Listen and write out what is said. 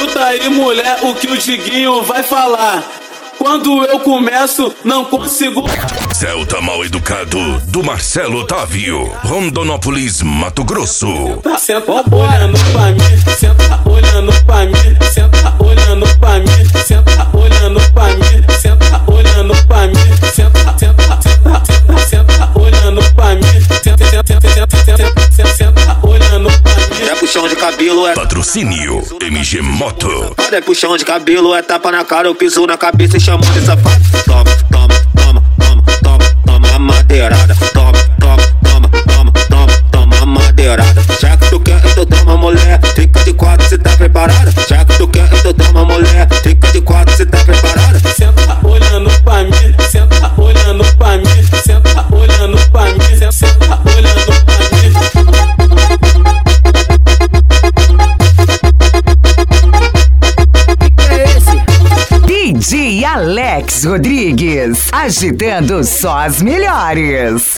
Escuta aí, mulher, o que o Diguinho vai falar. Quando eu começo, não consigo. Celta Mal Educado, do Marcelo Otávio, Rondonópolis, Mato Grosso. Senta olhando pra mim, senta olhando pra mim, senta olhando pra mim, senta olhando pra mim, senta olhando pra mim, senta, senta, senta, senta olhando pra mim, senta, senta olhando pra mim. É puxão de cabelo, é Patrocínio MG Moto. é puxão de cabelo, é tapa na cara, eu piso na cabeça e chamo de safado. Toma, toma, toma, toma, toma, toma a madeirada. Toma, toma, toma, toma, toma, toma a madeirada. Já que tu quer, então toma, mulher. Fica de quatro, cê tá preparada? Já que tu quer, então toma, mulher. Fica de quatro, cê tá preparada? Senta olhando pra mim, senta olhando pra mim, senta olhando pra mim, senta olhando pra mim. DJ Alex Rodrigues, agitando só as melhores.